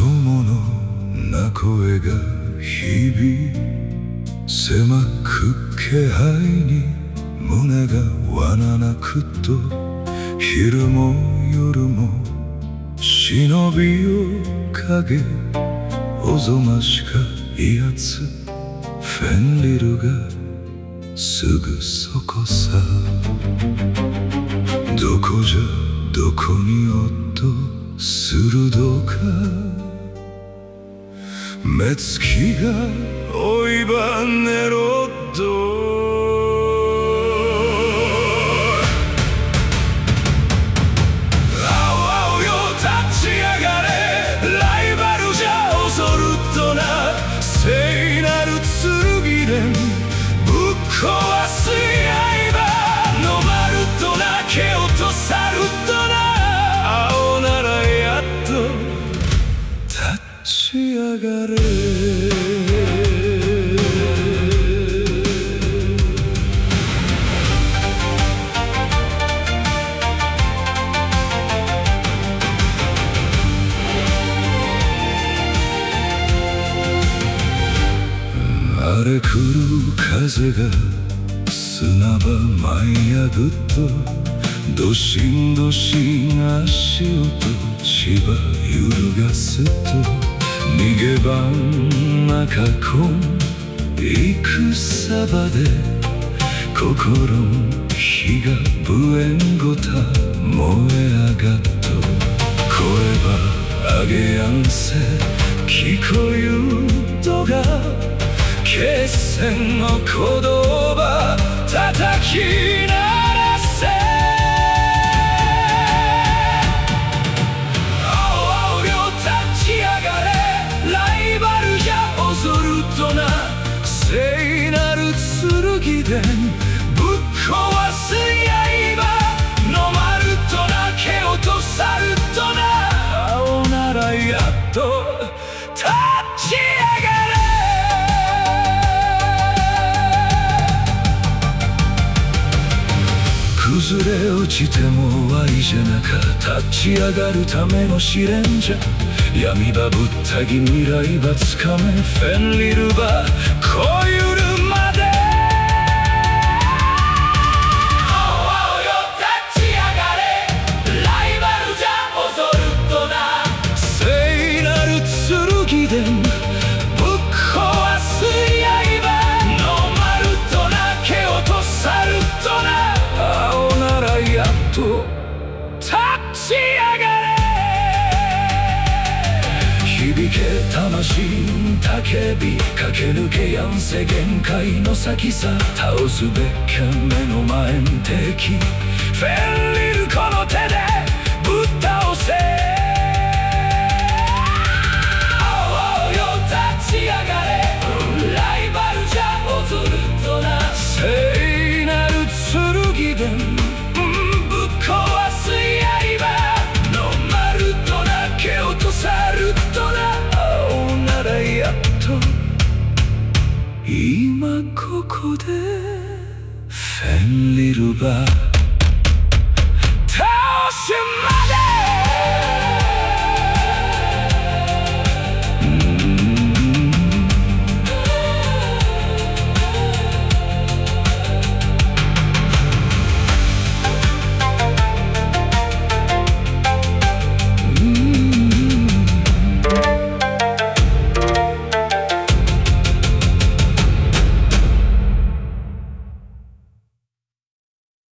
ものな声が響狭く気配に胸がわななくと昼も夜も忍びを影おぞましか威圧フェンリルがすぐそこさどこじゃどこにおっと鋭か目つきが追いばねろと聖なる剣でぶっ壊す刃のまるとな蹴落とさるとな青ならやっと立ち上がれ荒れ狂う風が砂場舞い上ぐとどしんどしん足音千葉揺るがすと逃げ場なかこん戦場で心の火が無縁ごた燃え上がっと声ばあげやんせ聞こゆとが決戦の鼓動ば叩き鳴らせ青々よ立ち上がれライバルじゃ恐るとな聖なる剣でぶっ壊す刃のまるとな蹴落とさるとな青ならやっと立ち上がれ崩れ落ちても愛じゃなか立ち上がるための試練じゃ闇ばぶったぎ未来ばつかめフェンリルばこゆるまで青々よ立ち上がれライバルじゃ恐るとな聖なる剣でぶっ壊す刃のまるとな蹴落とさるとな青ならやっと立ち上がれ響け魂叫び駆け抜けやんせ限界の先さ倒すべき目の前に敵フェンリルこの手でぶっ倒せ青々よ立ち上がれライバルじゃ恐るとな聖なる剣でぶっ壊す刃のまるとな蹴落とさるとな青ならやっと今ここでフェンリルば